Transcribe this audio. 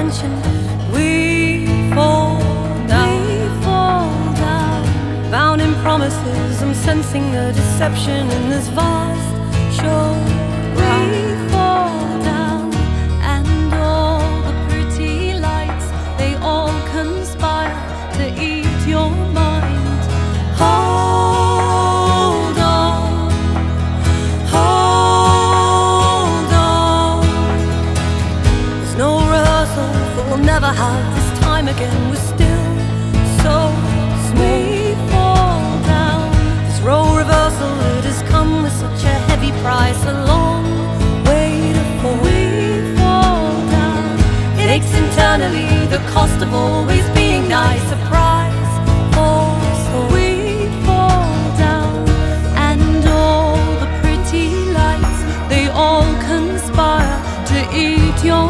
attention, we fall down, bound in promises. I'm sensing the deception in this vast show. We fall down, and all the pretty lights, they all conspire to eat your mind. Hold on, hold on. There's no rehearsal, for we'll never have this time again. We're still so small. We fall down. This role reversal, it has come with such a heavy price, a long way to fall. We fall down. It aches internally, the cost of always being nice. A price for soul. We fall down, and all the pretty lights, they all conspire to eat your